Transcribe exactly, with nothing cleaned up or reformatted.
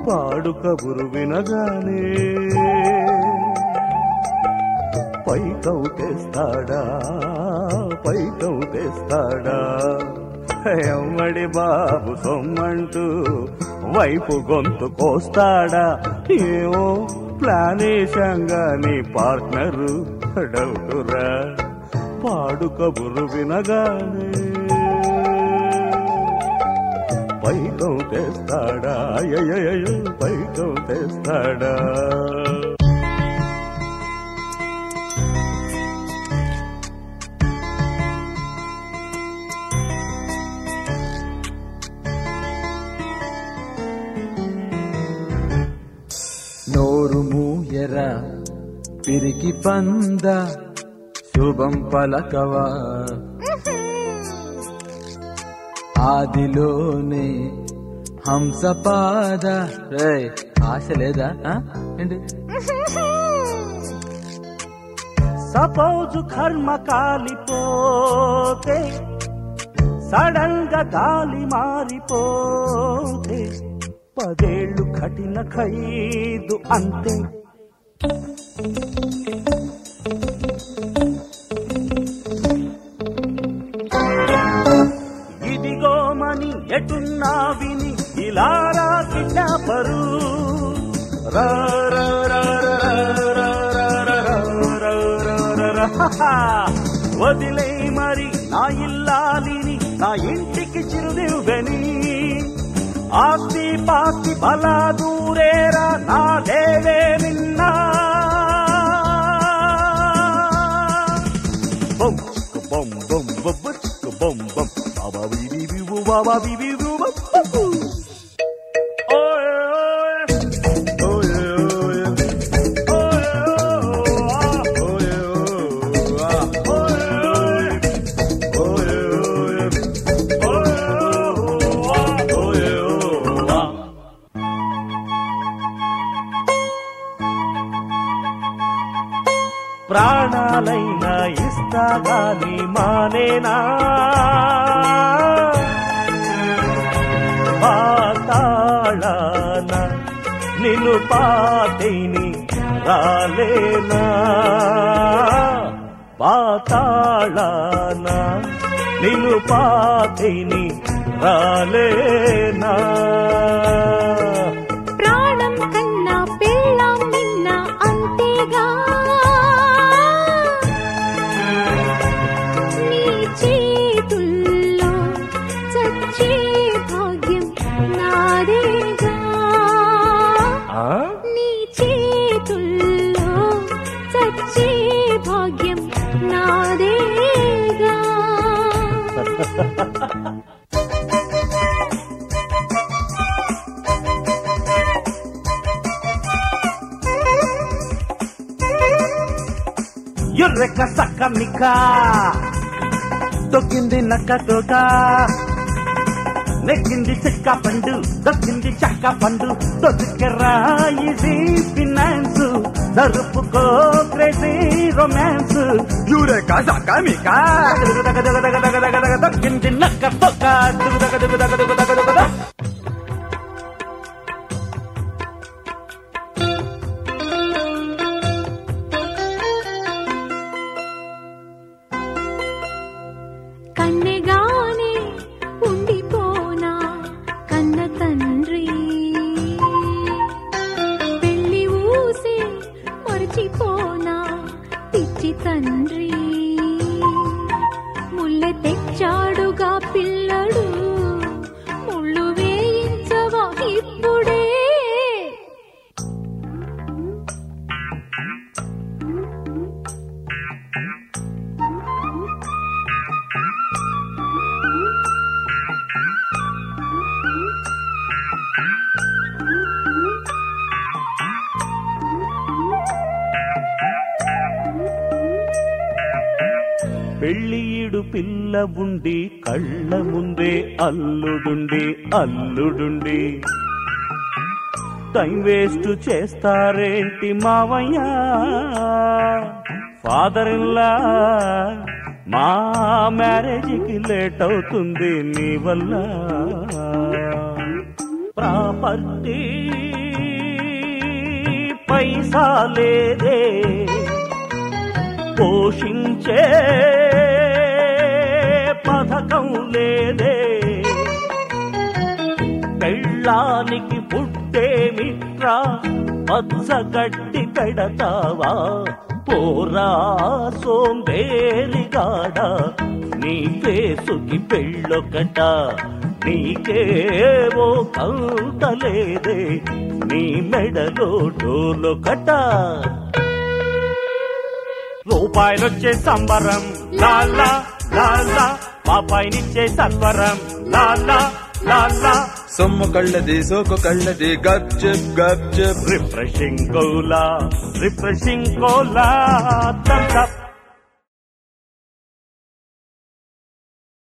పాడు కబురు వినగానే పైకౌతేస్తాడా పైకౌతేస్తాడా ఎమ్మడి బాబు సొమ్మంటూ వైపు గొంతు కోస్తాడా ఏమో ప్లానేశంగా నీ పార్ట్నరు డౌటురా పాడు కబురు వినగానే పైకౌతేస్తాడా అయ్యయ్యో పైకౌతేస్తాడా నోరు మూయరా పిరికి పంద శుభం పలకవా ఆదిలోనే హంసపాద రే ఆశ లేదా ఏంటి సపోజు కర్మ కాలిపోతే సడన్ గా గాలి మారిపోతే పదేళ్ళు కఠిన ఖైదు అంతే ఇదిగోమని ఎటున్నా విని ఇలారా కిడ్నాపరు వదిలే మరి నా ఇల్లాలిని నా ఇంటికి చిరుదివ్వని ఆస్తి పాస్తి బలా దూరేరా నా దేవే నిన్నా బొమ్ బొమ్ బొమ్ బొమ్ బొమ్ బొమ్ బాబా బిబి బిబు బాబా బిబి బిబు ప్రాణాలైనా ఇస్తాగాని మానేనా పాతాళాన నిన్ను పాతేని రాలేనా పాతాళాన నిన్ను పాతేని రాలేనా ప్రాణం కన్నా పెళ్ళాం నిన్న అంతేగా చేతుల్లో చచ్చే భాగ్యం నాదేగా నీ చేతుల్లో చచ్చే భాగ్యం నాదేగా ఎర్రెక్క సక్క మిక్క దొక్కింది నక్క తోక నెక్కింది చెక్క పండు దొక్కింది చక్క పండు దొరికరాయిది ఫినాన్స్ జరుపుకో క్రేజీ రొమాన్స్ యూరేక సక్క మిక దొక్కింది నక్క తోక కన్నెగానే ఉండిపోనా కన్న తండ్రి పెళ్లి ఊసి మర్చిపోనా పిచ్చి తండ్రి ముల్లె తెచ్చాడుగా పిల్లడు ముళ్ళు వేయించవా ఇప్పుడే పెళ్ళియుడు పిల్ల ఉండి కళ్ళ ముందే అల్లుడుండి అల్లుడుండి టైం వేస్ట్ చేస్తారేంటి మావయ్య ఫాదర్ ఇన్లా మా మ్యారేజ్కి లేట్ అవుతుంది నీ వల్ల ప్రాపర్టీ పైసా లేదే పోషించే పథకం లేదే పెళ్ళానికి పుట్టే మిత్రా పచ్చగడ్డి పెడతావా పోరా సోంబేరిగాడ నీ ఫేసుకి పెళ్ళొకట నీకేవో కంతలేదే నీ మెడలో డోలొకట రూపాయలొచ్చే సంబరం లాలా లాలా పాపాయినిచ్చే సత్వరం లాలా లాలా సొమ్ము కళ్ళది సోకు కళ్ళది గప్ చెప్ గప్ చెప్ refreshing cola refreshing cola Thums up